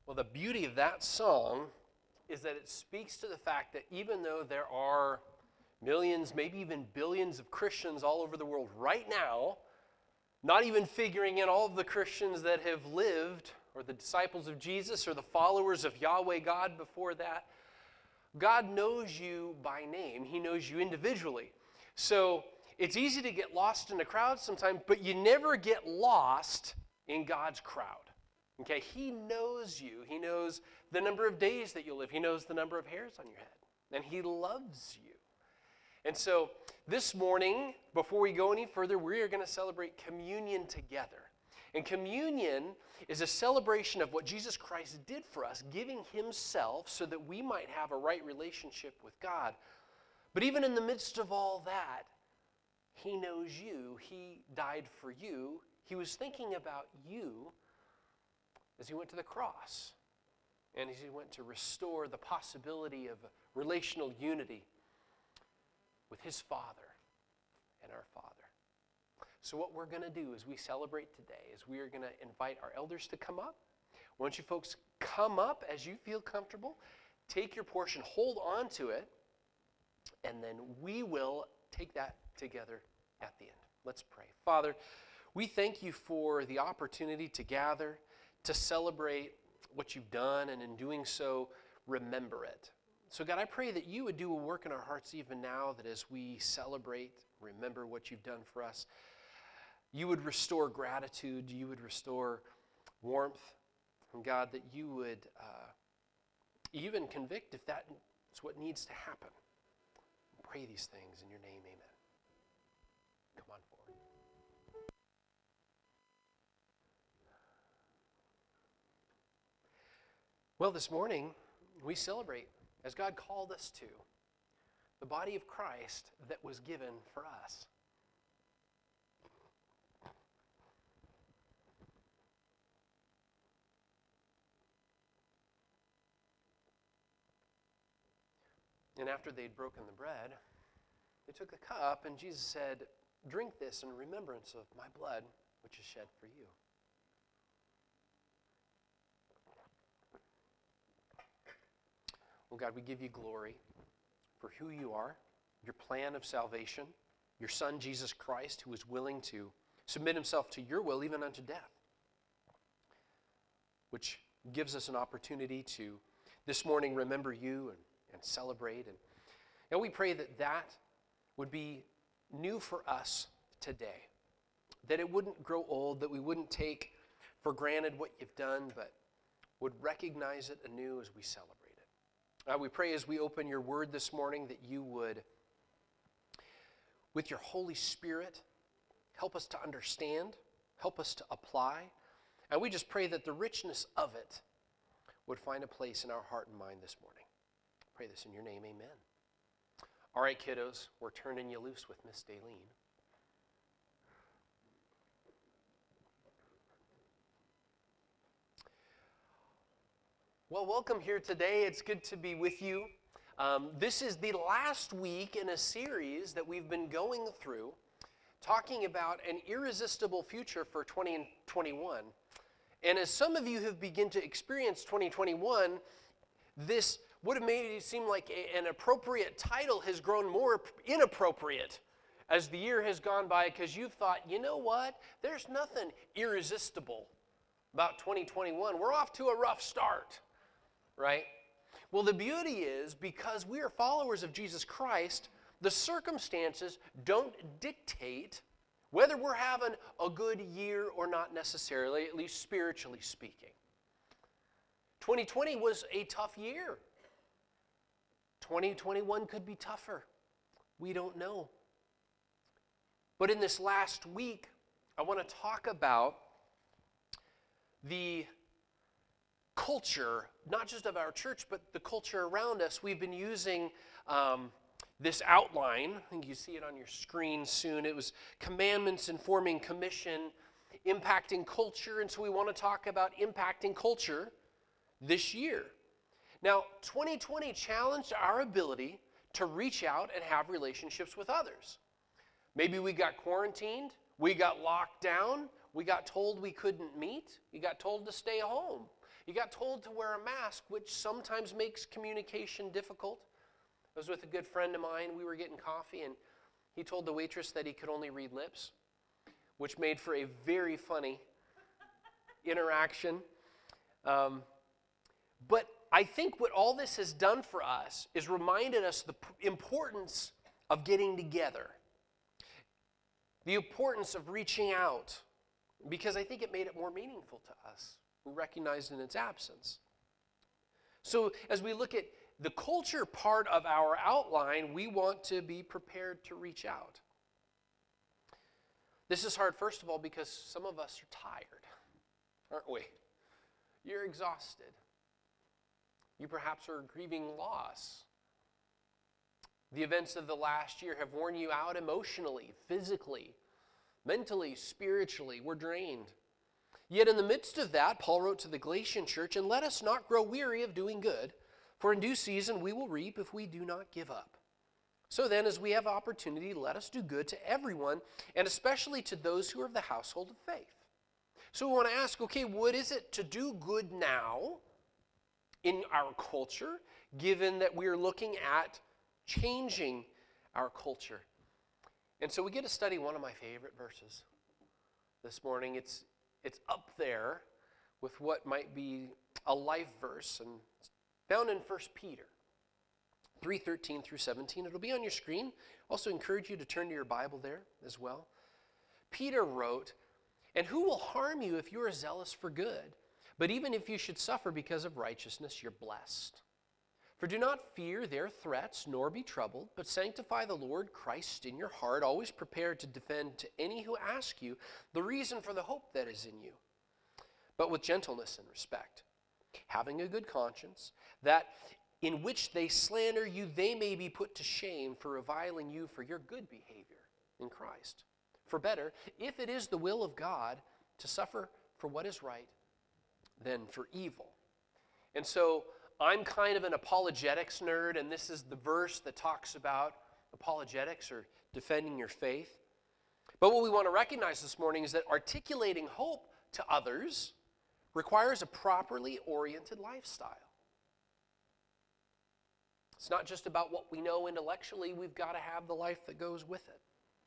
Well, the beauty of that song is that it speaks to the fact that even though there are millions, maybe even billions of Christians all over the world right now, not even figuring in all of the Christians that have lived, or the disciples of Jesus, or the followers of Yahweh God before that, God knows you by name. He knows you individually. So it's easy to get lost in a crowd sometimes, but you never get lost in God's crowd. Okay, He knows you. He knows the number of days that you'll live. He knows the number of hairs on your head. And He loves you. And so this morning, before we go any further, we are going to celebrate communion together. And communion is a celebration of what Jesus Christ did for us, giving Himself so that we might have a right relationship with God. But even in the midst of all that, He knows you. He died for you. He was thinking about you as He went to the cross and as He went to restore the possibility of relational unity with His Father and our Father. So what we're going to do as we celebrate today is we are going to invite our elders to come up. Why don't you folks come up as you feel comfortable, take your portion, hold on to it, and then we will take that together at the end. Let's pray. Father, we thank You for the opportunity to gather, to celebrate what You've done, and in doing so, remember it. So God, I pray that You would do a work in our hearts even now, that as we celebrate, remember what You've done for us, You would restore gratitude, You would restore warmth, and God, that You would even convict if that is what needs to happen. Pray these things in Your name, amen. Come on forward. Well, this morning, we celebrate, as God called us to, the body of Christ that was given for us. And after they'd broken the bread, they took a cup, and Jesus said, "Drink this in remembrance of my blood, which is shed for you." Well, God, we give You glory for who You are, Your plan of salvation, Your Son, Jesus Christ, who was willing to submit Himself to Your will, even unto death, which gives us an opportunity to this morning remember You and celebrate. And we pray that that would be new for us today, that it wouldn't grow old, that we wouldn't take for granted what You've done, but would recognize it anew as we celebrate it. We pray as we open Your word this morning that You would, with Your Holy Spirit, help us to understand, help us to apply, and we just pray that the richness of it would find a place in our heart and mind this morning. Pray this in Your name, amen. All right, kiddos, we're turning you loose with Miss Daleen. Well, welcome here today. It's good to be with you. This is the last week in a series that we've been going through, talking about an irresistible future for 2021. And as some of you have begun to experience 2021, this would have made it seem like an appropriate title has grown more inappropriate as the year has gone by, because you've thought, you know what? There's nothing irresistible about 2021. We're off to a rough start, right? Well, the beauty is, because we are followers of Jesus Christ, the circumstances don't dictate whether we're having a good year or not necessarily, at least spiritually speaking. 2020 was a tough year. 2021 could be tougher. We don't know. But in this last week, I want to talk about the culture, not just of our church, but the culture around us. We've been using this outline. I think you see it on your screen soon. It was Commandments Informing Commission, Impacting Culture. And so we want to talk about impacting culture this year. Now, 2020 challenged our ability to reach out and have relationships with others. Maybe we got quarantined, we got locked down, we got told we couldn't meet, we got told to stay home. You got told to wear a mask, which sometimes makes communication difficult. I was with a good friend of mine. We were getting coffee, and he told the waitress that he could only read lips, which made for a very funny interaction. But I think what all this has done for us is reminded us the importance of getting together, the importance of reaching out, because I think it made it more meaningful to us. We recognized in its absence. So as we look at the culture part of our outline, we want to be prepared to reach out. This is hard, first of all, because some of us are tired, aren't we? You're exhausted. You perhaps are grieving loss. The events of the last year have worn you out emotionally, physically, mentally, spiritually. We're drained. Yet in the midst of that, Paul wrote to the Galatian church, "And let us not grow weary of doing good, for in due season we will reap if we do not give up. So then, as we have opportunity, let us do good to everyone, and especially to those who are of the household of faith." So we want to ask, okay, what is it to do good now in our culture, given that we are looking at changing our culture? And so we get to study one of my favorite verses this morning. It's up there with what might be a life verse, and it's found in 1 Peter 3:13 through 17. It'll be on your screen. Also encourage you to turn to your Bible there as well. Peter wrote, "And who will harm you if you are zealous for good? But even if you should suffer because of righteousness, you're blessed. For do not fear their threats, nor be troubled, but sanctify the Lord Christ in your heart, always prepared to defend to any who ask you the reason for the hope that is in you, but with gentleness and respect, having a good conscience, that in which they slander you, they may be put to shame for reviling you for your good behavior in Christ. For better, if it is the will of God to suffer for what is right, than for evil." And so I'm kind of an apologetics nerd, and this is the verse that talks about apologetics or defending your faith. But what we want to recognize this morning is that articulating hope to others requires a properly oriented lifestyle. It's not just about what we know intellectually, we've got to have the life that goes with it.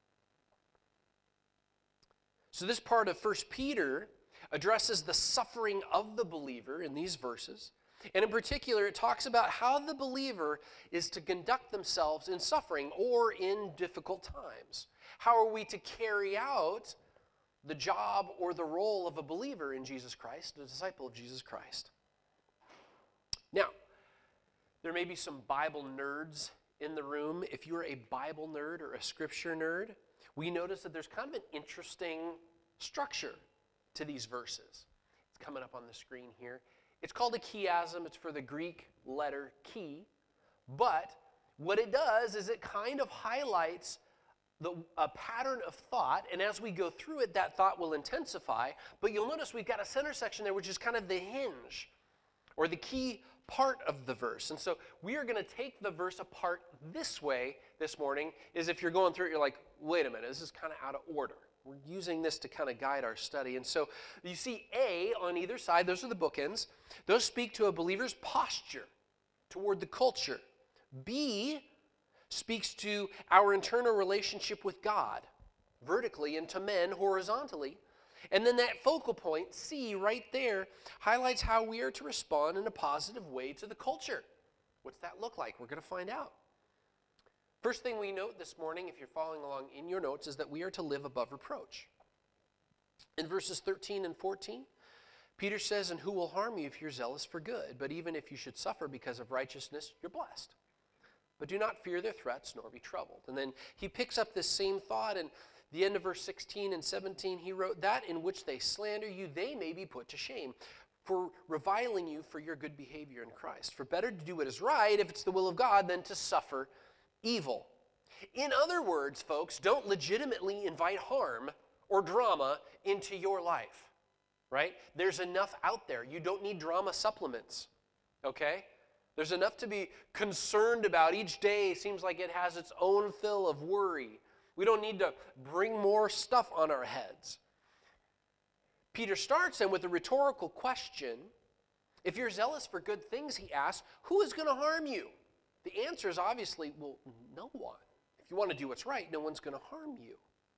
So this part of 1 Peter addresses the suffering of the believer in these verses. And in particular, it talks about how the believer is to conduct themselves in suffering or in difficult times. How are we to carry out the job or the role of a believer in Jesus Christ, a disciple of Jesus Christ? Now, there may be some Bible nerds in the room. If you're a Bible nerd or a scripture nerd, we notice that there's kind of an interesting structure to these verses. It's coming up on the screen here. It's called a chiasm. It's for the Greek letter chi. But what it does is it kind of highlights a pattern of thought, and as we go through it, that thought will intensify. But you'll notice we've got a center section there, which is kind of the hinge, or the key part of the verse. And so we are going to take the verse apart this way this morning, is if you're going through it, you're like, wait a minute, this is kind of out of order. We're using this to kind of guide our study. And so you see A on either side, those are the bookends. Those speak to a believer's posture toward the culture. B speaks to our internal relationship with God, vertically, and to men, horizontally. And then that focal point, C, right there, highlights how we are to respond in a positive way to the culture. What's that look like? We're going to find out. First thing we note this morning, if you're following along in your notes, is that we are to live above reproach. In verses 13 and 14, Peter says, "And who will harm you if you're zealous for good? But even if you should suffer because of righteousness, you're blessed. But do not fear their threats, nor be troubled." And then he picks up this same thought, and the end of verse 16 and 17, he wrote, "That in which they slander you, they may be put to shame for reviling you for your good behavior in Christ. For better to do what is right, if it's the will of God, than to suffer evil." In other words, folks, don't legitimately invite harm or drama into your life, right? There's enough out there. You don't need drama supplements, okay? There's enough to be concerned about. Each day seems like it has its own fill of worry. We don't need to bring more stuff on our heads. Peter starts then with a rhetorical question If you're zealous for good things, he asks, who is going to harm you? The answer is obviously, well, no one. If you want to do what's right, no one's going to harm you.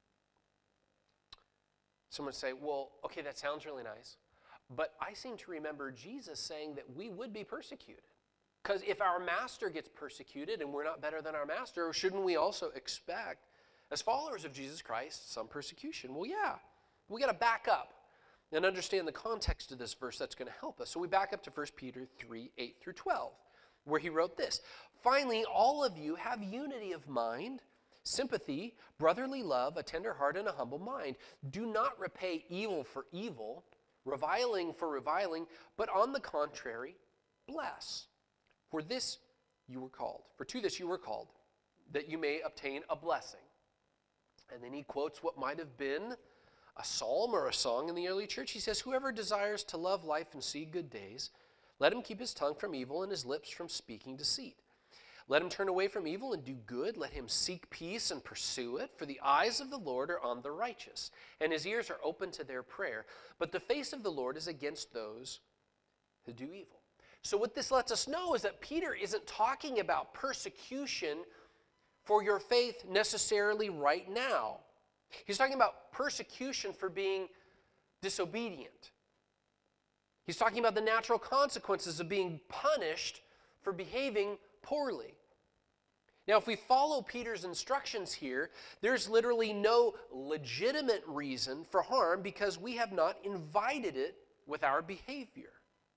Someone would say, well, okay, that sounds really nice, but I seem to remember Jesus saying that we would be persecuted. Because if our master gets persecuted and we're not better than our master, shouldn't we also expect, as followers of Jesus Christ, some persecution? Well, yeah, we got to back up and understand the context of this verse. That's going to help us. So we back up to 1 Peter 3, 8 through 12, where he wrote this. Finally, all of you have unity of mind, sympathy, brotherly love, a tender heart, and a humble mind. Do not repay evil for evil, reviling for reviling, but on the contrary, bless. For this you were called. For to this you were called, that you may obtain a blessing. And then he quotes what might have been a psalm or a song in the early church. He says, whoever desires to love life and see good days, let him keep his tongue from evil and his lips from speaking deceit. Let him turn away from evil and do good. Let him seek peace and pursue it. For the eyes of the Lord are on the righteous, and his ears are open to their prayer. But the face of the Lord is against those who do evil. So what this lets us know is that Peter isn't talking about persecution for your faith necessarily right now. He's talking about persecution for being disobedient. He's talking about the natural consequences of being punished for behaving poorly. Now, if we follow Peter's instructions here, there's literally no legitimate reason for harm because we have not invited it with our behavior.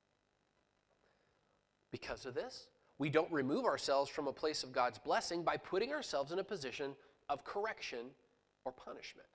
Because of this, we don't remove ourselves from a place of God's blessing by putting ourselves in a position of correction or punishment.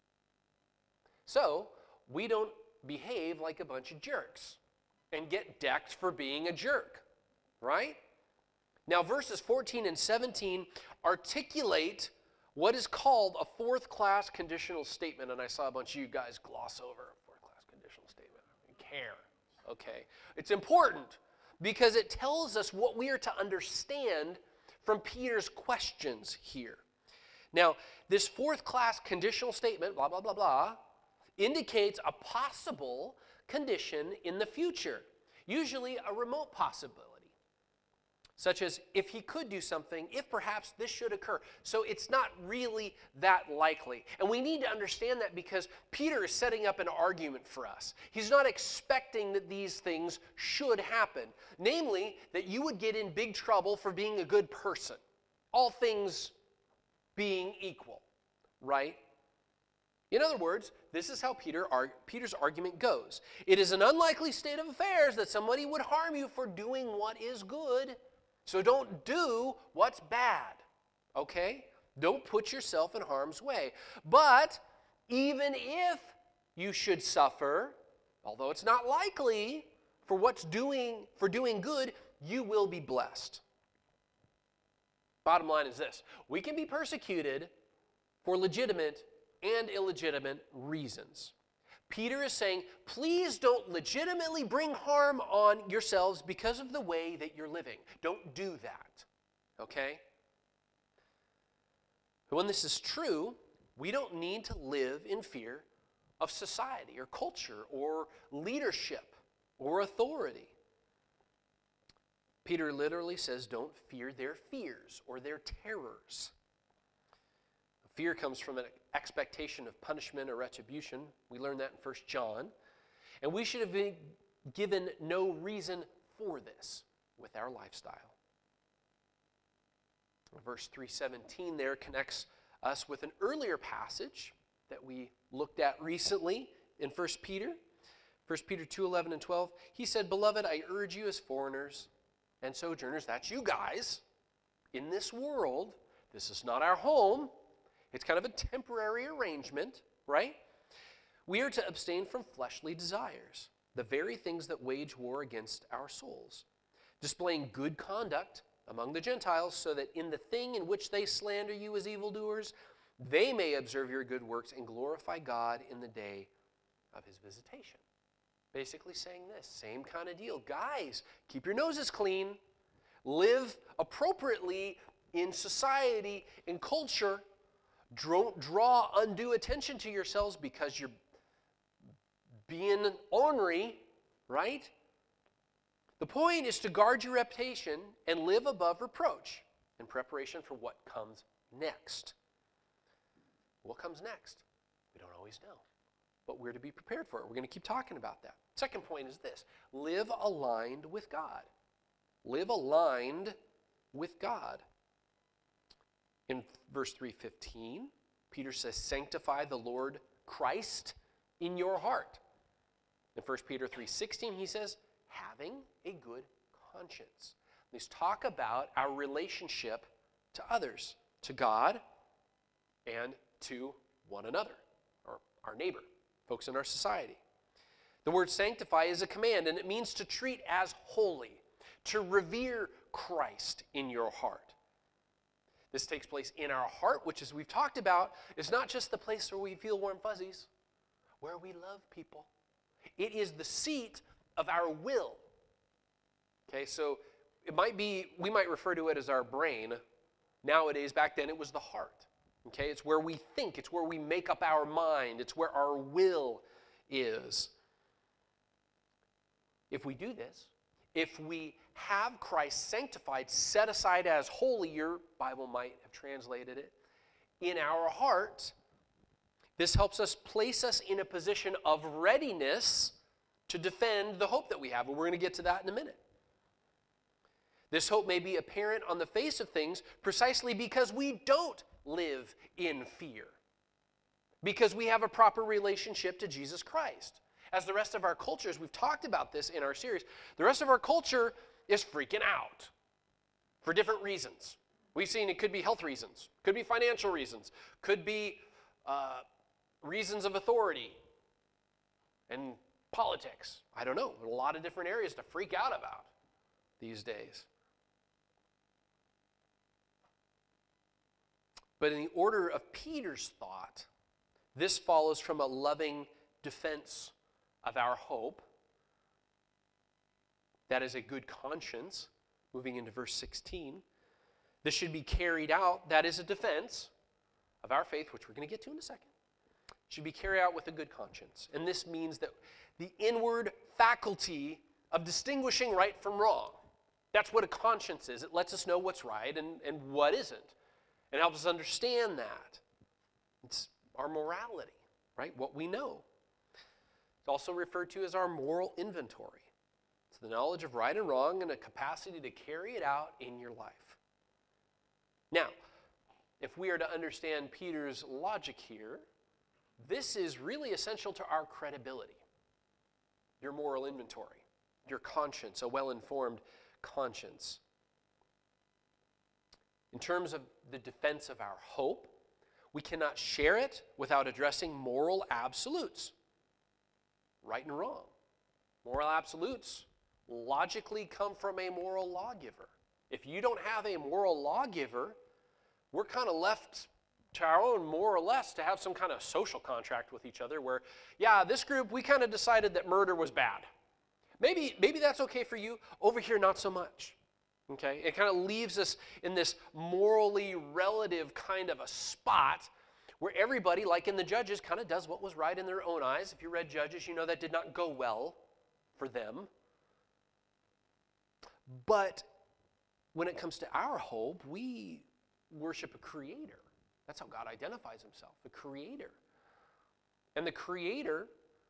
So, we don't behave like a bunch of jerks and get decked for being a jerk, right? Now, verses 14 and 17 articulate what is called a fourth-class conditional statement, and I saw a bunch of you guys gloss over a fourth-class conditional statement. I don't care, okay? It's important because it tells us what we are to understand from Peter's questions here. Now, this fourth-class conditional statement, blah, blah, blah, blah, indicates a possible condition in the future, usually a remote possibility, such as if he could do something, if perhaps this should occur. So it's not really that likely. And we need to understand that because Peter is setting up an argument for us. He's not expecting that these things should happen, namely that you would get in big trouble for being a good person, all things being equal, right? In other words, this is how Peter's argument goes. It is an unlikely state of affairs that somebody would harm you for doing what is good. So don't do what's bad, okay? Don't put yourself in harm's way. But even if you should suffer, although it's not likely, for doing good, you will be blessed. Bottom line is this: we can be persecuted for legitimate and illegitimate reasons. Peter is saying, please don't legitimately bring harm on yourselves because of the way that you're living. Don't do that, okay? When this is true, we don't need to live in fear of society or culture or leadership or authority. Peter literally says, don't fear their fears or their terrors. Fear comes from an expectation of punishment or retribution. We learn that in 1 John. And we should have been given no reason for this with our lifestyle. Verse 3:17 there connects us with an earlier passage that we looked at recently in 1 Peter. 1 Peter 2:11 and 12. He said, "Beloved, I urge you as foreigners and sojourners," that's you guys, "in this world," this is not our home, it's kind of a temporary arrangement, right? "We are to abstain from fleshly desires, the very things that wage war against our souls, displaying good conduct among the Gentiles, so that in the thing in which they slander you as evildoers, they may observe your good works and glorify God in the day of his visitation." Basically saying this, same kind of deal. Guys, keep your noses clean. Live appropriately in society, in culture. Don't draw undue attention to yourselves because you're being ornery, right? The point is to guard your reputation and live above reproach in preparation for what comes next. What comes next? We don't always know, but we're to be prepared for it. We're going to keep talking about that. Second point is this: live aligned with God. Live aligned with God. In verse 3:15, Peter says, sanctify the Lord Christ in your heart. In 1 Peter 3:16, he says, having a good conscience. Let's talk about our relationship to others, to God, and to one another, or our neighbor, folks in our society. The word sanctify is a command, and it means to treat as holy, to revere Christ in your heart. This takes place in our heart, which, as we've talked about, is not just the place where we feel warm fuzzies, where we love people. It is the seat of our will. Okay, so it might be, we might refer to it as our brain. Nowadays, back then, it was the heart. Okay, it's where we think, it's where we make up our mind, it's where our will is. If we do this, if we have Christ sanctified, set aside as holy, your Bible might have translated it, in our heart, this helps us place us in a position of readiness to defend the hope that we have, and we're going to get to that in a minute. This hope may be apparent on the face of things precisely because we don't live in fear, because we have a proper relationship to Jesus Christ. As the rest of our cultures, we've talked about this in our series, the rest of our culture is freaking out for different reasons. We've seen it could be health reasons, could be financial reasons, could be reasons of authority and politics. I don't know. There's a lot of different areas to freak out about these days. But in the order of Peter's thought, this follows from a loving defense of our hope. That is a good conscience. Moving into verse 16. This should be carried out. That is a defense of our faith, which we're going to get to in a second. Should be carried out with a good conscience. And this means that the inward faculty of distinguishing right from wrong. That's what a conscience is. It lets us know what's right and what isn't. It helps us understand that. It's our morality, right? What we know. It's also referred to as our moral inventory. It's the knowledge of right and wrong and a capacity to carry it out in your life. Now, if we are to understand Peter's logic here, this is really essential to our credibility. Your moral inventory, your conscience, a well-informed conscience. In terms of the defense of our hope, we cannot share it without addressing moral absolutes. Right and wrong. Moral absolutes logically come from a moral lawgiver. If you don't have a moral lawgiver, we're kind of left to our own, more or less, to have some kind of social contract with each other where, yeah, this group, we kind of decided that murder was bad. Maybe that's okay for you. Over here, not so much. Okay? It kind of leaves us in this morally relative kind of a spot where everybody, like in the Judges, kind of does what was right in their own eyes. If you read Judges, you know that did not go well for them. But when it comes to our hope, we worship a creator. That's how God identifies himself, the creator. And the creator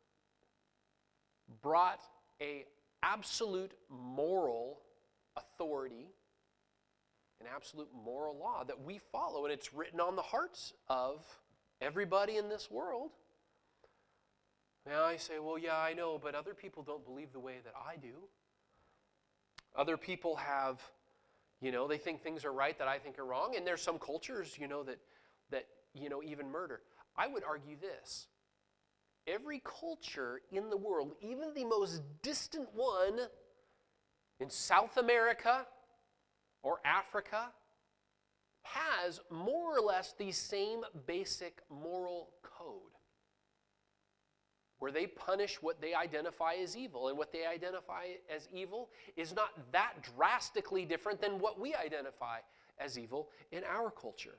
brought an absolute moral authority, an absolute moral law that we follow, and it's written on the hearts of everybody in this world. Now I say, well, yeah, I know, but other people don't believe the way that I do. Other people have, they think things are right that I think are wrong, and there's some cultures, that even murder. I would argue this. Every culture in the world, even the most distant one in South America or Africa, has more or less the same basic moral code where they punish what they identify as evil. And what they identify as evil is not that drastically different than what we identify as evil in our culture.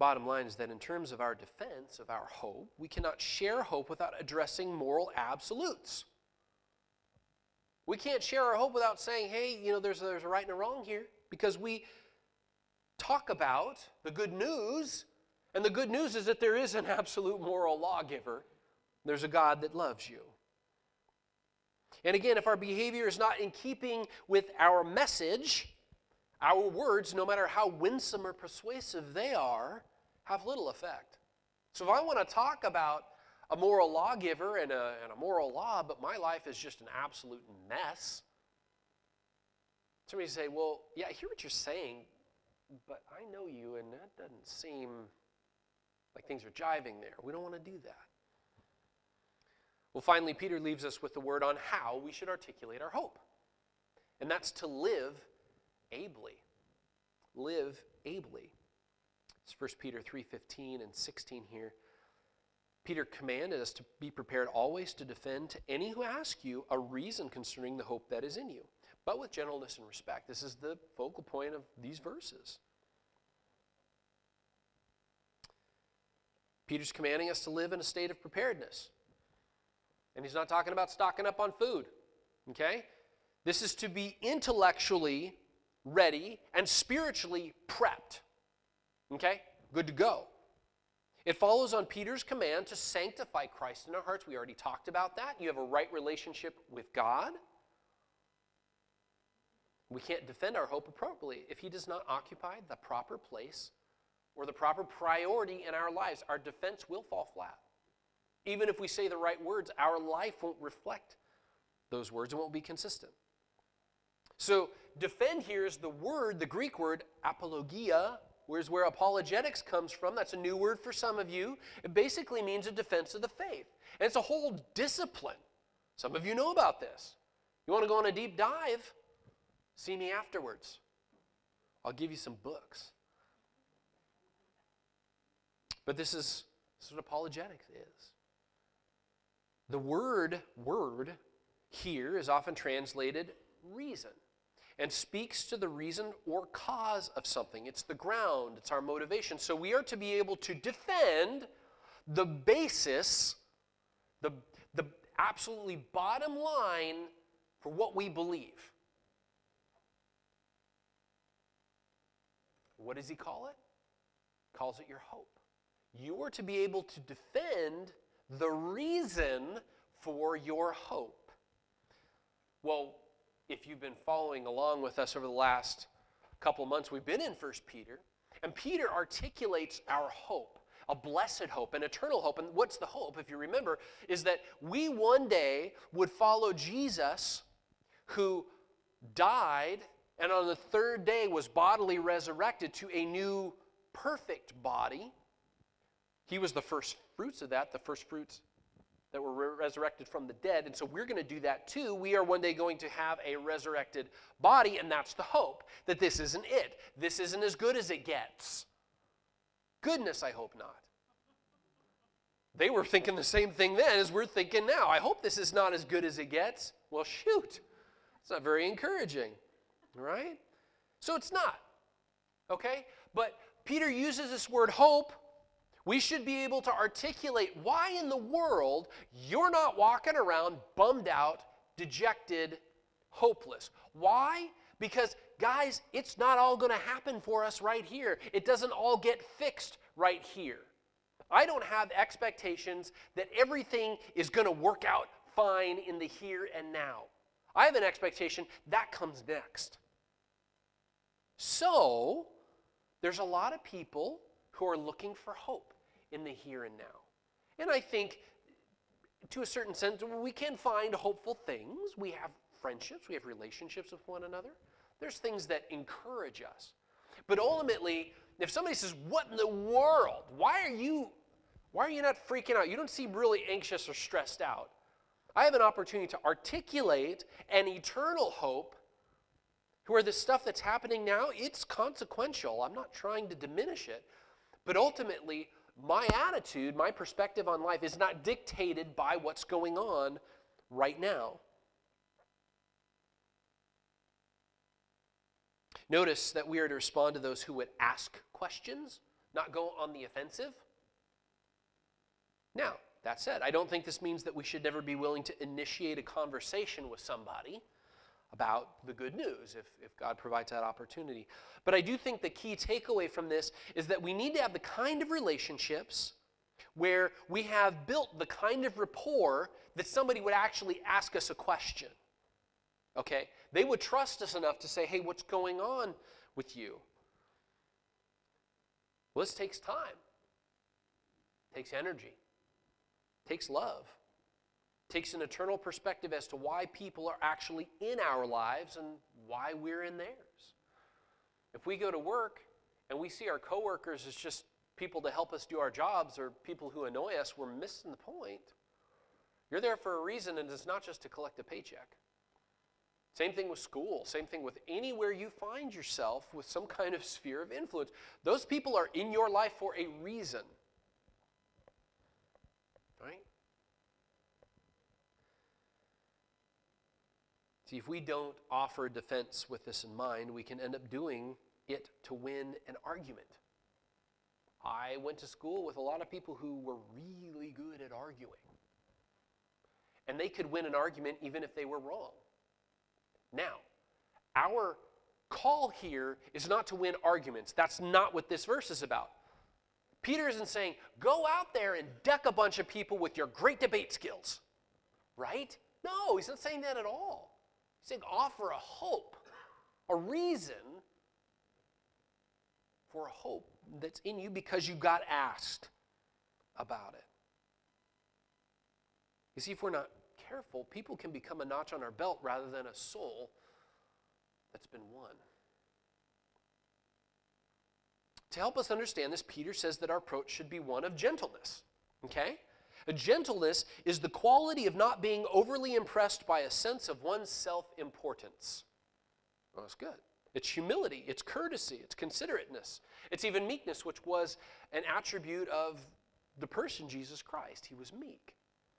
Bottom line is that in terms of our defense of our hope, we cannot share hope without addressing moral absolutes. We can't share our hope without saying, hey, there's a right and a wrong here, because we talk about the good news, and the good news is that there is an absolute moral lawgiver. There's a God that loves you. And again, if our behavior is not in keeping with our message, our words, no matter how winsome or persuasive they are, have little effect. So if I want to talk about a moral lawgiver and a moral law, but my life is just an absolute mess, somebody say, well, yeah, I hear what you're saying, but I know you, and that doesn't seem like things are jiving there. We don't want to do that. Well, finally, Peter leaves us with the word on how we should articulate our hope. And that's to live ably. Live ably. It's 1 Peter 3:15 and 16 here. Peter commanded us to be prepared always to defend to any who ask you a reason concerning the hope that is in you, but with gentleness and respect. This is the focal point of these verses. Peter's commanding us to live in a state of preparedness. And he's not talking about stocking up on food, okay? This is to be intellectually ready and spiritually prepped, okay? Good to go. It follows on Peter's command to sanctify Christ in our hearts. We already talked about that. You have a right relationship with God. We can't defend our hope appropriately if he does not occupy the proper place or the proper priority in our lives. Our defense will fall flat. Even if we say the right words, our life won't reflect those words and won't be consistent. So defend here is the Greek word apologia, where apologetics comes from. That's a new word for some of you. It basically means a defense of the faith. And it's a whole discipline. Some of you know about this. You want to go on a deep dive? See me afterwards. I'll give you some books. But this is what apologetics is. The word here is often translated reason and speaks to the reason or cause of something. It's the ground, it's our motivation. So we are to be able to defend the basis, the absolutely bottom line for what we believe. What does he call it? He calls it your hope. You are to be able to defend the reason for your hope. Well, if you've been following along with us over the last couple months, we've been in 1 Peter, and Peter articulates our hope, a blessed hope, an eternal hope. And what's the hope, if you remember, is that we one day would follow Jesus, who died and on the third day was bodily resurrected to a new perfect body. He was the first fruits of that, the first fruits that were resurrected from the dead. And so we're going to do that too. We are one day going to have a resurrected body, and that's the hope, that this isn't it. This isn't as good as it gets. Goodness, I hope not. They were thinking the same thing then as we're thinking now. I hope this is not as good as it gets. Well, shoot. It's not very encouraging, right? So it's not, okay? But Peter uses this word hope. We should be able to articulate why in the world you're not walking around bummed out, dejected, hopeless. Why? Because, guys, it's not all going to happen for us right here. It doesn't all get fixed right here. I don't have expectations that everything is going to work out fine in the here and now. I have an expectation that comes next. So, there's a lot of people who are looking for hope in the here and now. And I think, to a certain sense, we can find hopeful things. We have friendships, we have relationships with one another. There's things that encourage us. But ultimately, if somebody says, what in the world? Why are you not freaking out? You don't seem really anxious or stressed out. I have an opportunity to articulate an eternal hope where the stuff that's happening now, it's consequential. I'm not trying to diminish it. But ultimately, my attitude, my perspective on life is not dictated by what's going on right now. Notice that we are to respond to those who would ask questions, not go on the offensive. Now, that said, I don't think this means that we should never be willing to initiate a conversation with somebody about the good news, if God provides that opportunity. But I do think the key takeaway from this is that we need to have the kind of relationships where we have built the kind of rapport that somebody would actually ask us a question. Okay? They would trust us enough to say, hey, what's going on with you? Well, this takes time. Takes energy. Takes love. Takes an eternal perspective as to why people are actually in our lives and why we're in theirs. If we go to work and we see our coworkers as just people to help us do our jobs or people who annoy us, we're missing the point. You're there for a reason, and it's not just to collect a paycheck. Same thing with school. Same thing with anywhere you find yourself with some kind of sphere of influence. Those people are in your life for a reason. Right? See, if we don't offer defense with this in mind, we can end up doing it to win an argument. I went to school with a lot of people who were really good at arguing. And they could win an argument even if they were wrong. Now, our call here is not to win arguments. That's not what this verse is about. Peter isn't saying, go out there and deck a bunch of people with your great debate skills. Right? No, he's not saying that at all. He's saying offer a hope, a reason for a hope that's in you because you got asked about it. You see, if we're not careful, people can become a notch on our belt rather than a soul that's been won. To help us understand this, Peter says that our approach should be one of gentleness. Okay? A gentleness is the quality of not being overly impressed by a sense of one's self-importance. Well, that's good. It's humility, it's courtesy, it's considerateness. It's even meekness, which was an attribute of the person Jesus Christ. He was meek.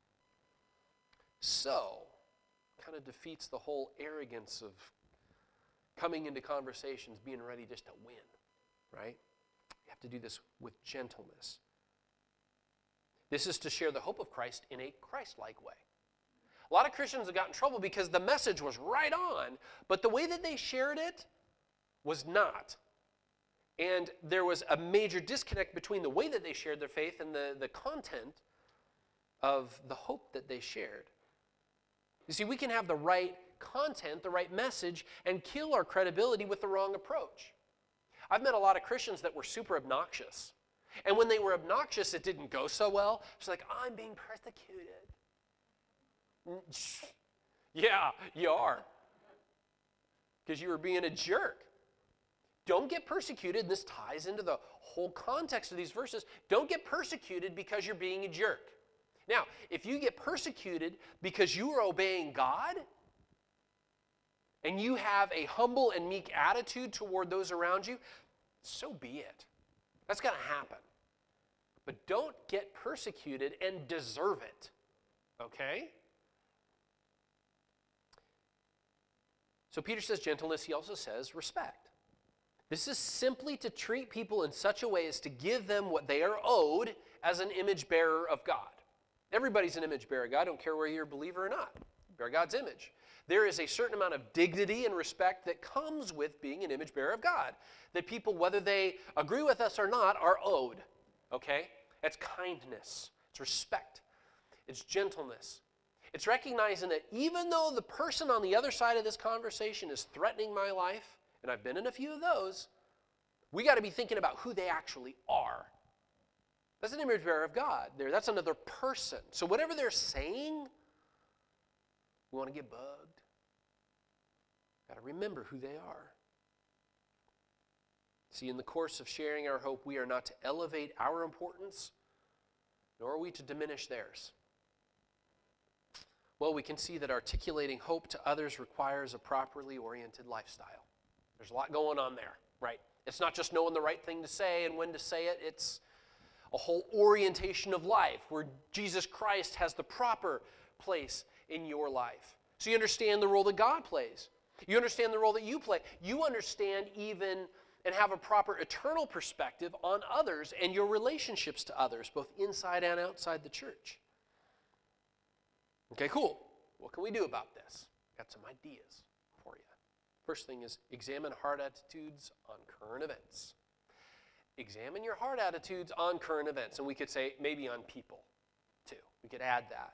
So, kind of defeats the whole arrogance of coming into conversations, being ready just to win, right? You have to do this with gentleness. This is to share the hope of Christ in a Christ-like way. A lot of Christians have got in trouble because the message was right on, but the way that they shared it was not. And there was a major disconnect between the way that they shared their faith and the content of the hope that they shared. You see, we can have the right content, the right message, and kill our credibility with the wrong approach. I've met a lot of Christians that were super obnoxious. And when they were obnoxious, it didn't go so well. It's like, I'm being persecuted. Yeah, you are. Because you were being a jerk. Don't get persecuted. This ties into the whole context of these verses. Don't get persecuted because you're being a jerk. Now, if you get persecuted because you are obeying God and you have a humble and meek attitude toward those around you, so be it. That's going to happen. But don't get persecuted and deserve it. Okay? So Peter says gentleness. He also says respect. This is simply to treat people in such a way as to give them what they are owed as an image bearer of God. Everybody's an image bearer of God. I don't care whether you're a believer or not. You bear God's image. There is a certain amount of dignity and respect that comes with being an image bearer of God. That people, whether they agree with us or not, are owed. Okay? That's kindness. It's respect. It's gentleness. It's recognizing that even though the person on the other side of this conversation is threatening my life, and I've been in a few of those, we got to be thinking about who they actually are. That's an image bearer of God. That's another person. So whatever they're saying, we want to get bugged. Got to remember who they are. See, in the course of sharing our hope, we are not to elevate our importance, nor are we to diminish theirs. Well, we can see that articulating hope to others requires a properly oriented lifestyle. There's a lot going on there, right? It's not just knowing the right thing to say and when to say it. It's a whole orientation of life where Jesus Christ has the proper place in your life. So you understand the role that God plays. You understand the role that you play. You understand even and have a proper eternal perspective on others and your relationships to others, both inside and outside the church. Okay, cool. What can we do about this? Got some ideas for you. First thing is examine heart attitudes on current events. Examine your heart attitudes on current events. And we could say maybe on people, too. We could add that.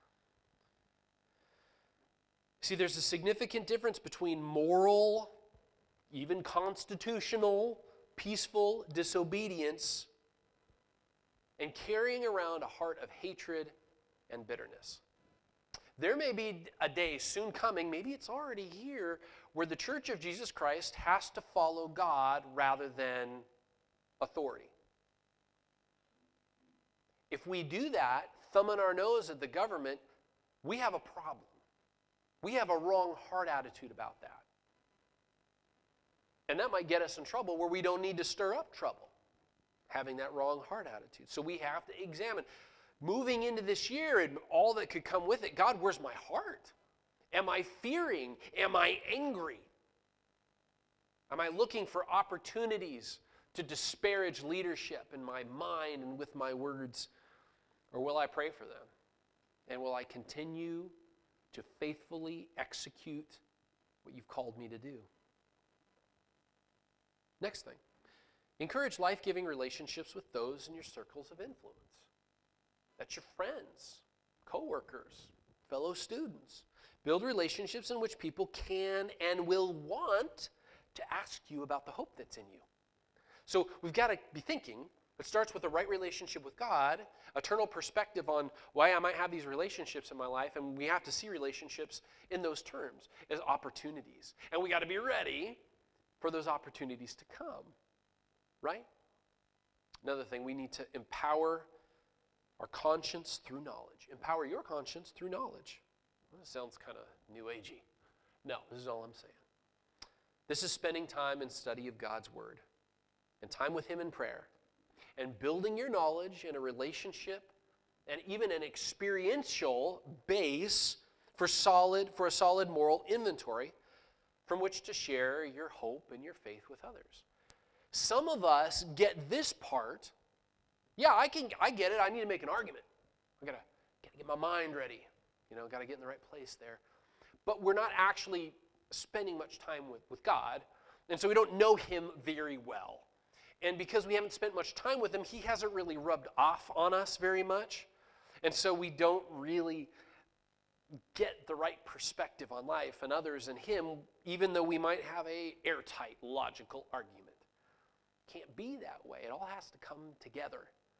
See, there's a significant difference between moral, even constitutional, peaceful disobedience and carrying around a heart of hatred and bitterness. There may be a day soon coming, maybe it's already here, where the Church of Jesus Christ has to follow God rather than authority. If we do that, thumbing our nose at the government, we have a problem. We have a wrong heart attitude about that. And that might get us in trouble where we don't need to stir up trouble, having that wrong heart attitude. So we have to examine. Moving into this year and all that could come with it, God, where's my heart? Am I fearing? Am I angry? Am I looking for opportunities to disparage leadership in my mind and with my words? Or will I pray for them? And will I continue to faithfully execute what you've called me to do? Next thing, encourage life-giving relationships with those in your circles of influence. That's your friends, coworkers, fellow students. Build relationships in which people can and will want to ask you about the hope that's in you. So we've got to be thinking, it starts with the right relationship with God, eternal perspective on why I might have these relationships in my life, and we have to see relationships in those terms as opportunities. And we got to be ready for those opportunities to come, right? Another thing, we need to empower our conscience through knowledge. Empower your conscience through knowledge. Well, that sounds kind of new agey. No, this is all I'm saying. This is spending time in study of God's Word and time with Him in prayer and building your knowledge in a relationship and even an experiential base for a solid moral inventory from which to share your hope and your faith with others. Some of us get this part. Yeah, I get it. I need to make an argument. I gotta get my mind ready. Got to get in the right place there. But we're not actually spending much time with God, and so we don't know Him very well. And because we haven't spent much time with Him, He hasn't really rubbed off on us very much. And so we don't really get the right perspective on life and others and Him, even though we might have a airtight, logical argument. Can't be that way. It all has to come together,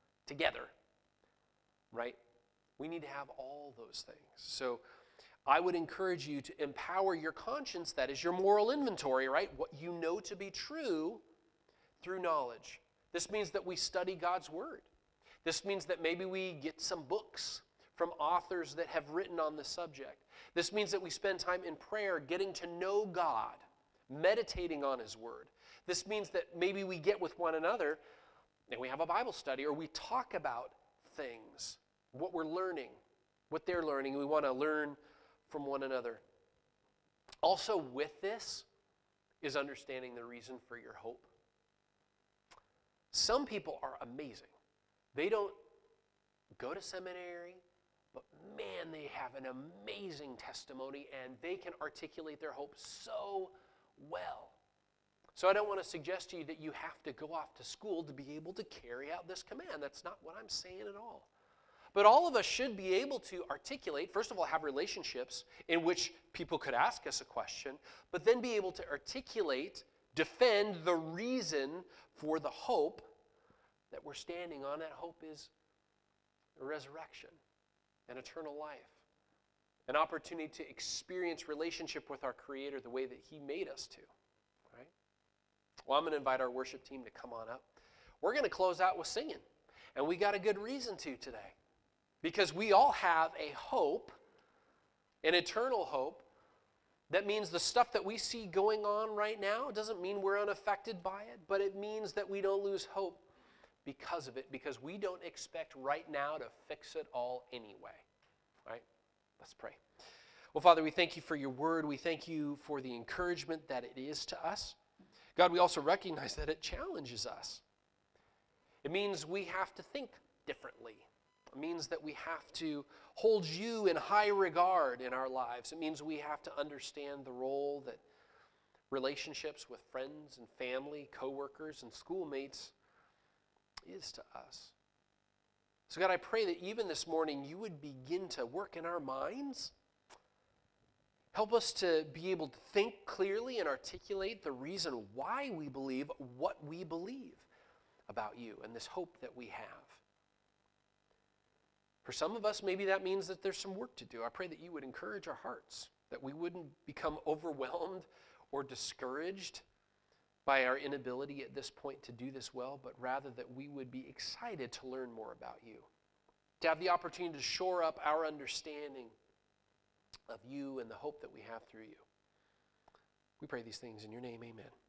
right? We need to have all those things. So I would encourage you to empower your conscience, that is your moral inventory, right? What you know to be true through knowledge. This means that we study God's Word. This means that maybe we get some books from authors that have written on the subject. This means that we spend time in prayer getting to know God, meditating on His Word. This means that maybe we get with one another and we have a Bible study, or we talk about things, what we're learning, what they're learning. We want to learn from one another. Also with this is understanding the reason for your hope. Some people are amazing. They don't go to seminary, but man, they have an amazing testimony and they can articulate their hope so well. So I don't want to suggest to you that you have to go off to school to be able to carry out this command. That's not what I'm saying at all. But all of us should be able to articulate, first of all, have relationships in which people could ask us a question, but then be able to articulate, defend the reason for the hope that we're standing on. That hope is a resurrection, an eternal life, an opportunity to experience relationship with our Creator the way that He made us to. Right? Well, I'm going to invite our worship team to come on up. We're going to close out with singing, and we got a good reason to today. Because we all have a hope, an eternal hope. That means the stuff that we see going on right now doesn't mean we're unaffected by it, but it means that we don't lose hope because of it, because we don't expect right now to fix it all anyway. Right? Let's pray. Well, Father, we thank you for your word. We thank you for the encouragement that it is to us. God, we also recognize that it challenges us. It means we have to think differently. It means that we have to hold you in high regard in our lives. It means we have to understand the role that relationships with friends and family, coworkers, and schoolmates is to us. So God, I pray that even this morning you would begin to work in our minds. Help us to be able to think clearly and articulate the reason why we believe what we believe about you and this hope that we have. For some of us, maybe that means that there's some work to do. I pray that you would encourage our hearts, that we wouldn't become overwhelmed or discouraged by our inability at this point to do this well, but rather that we would be excited to learn more about you, to have the opportunity to shore up our understanding of you and the hope that we have through you. We pray these things in your name, amen.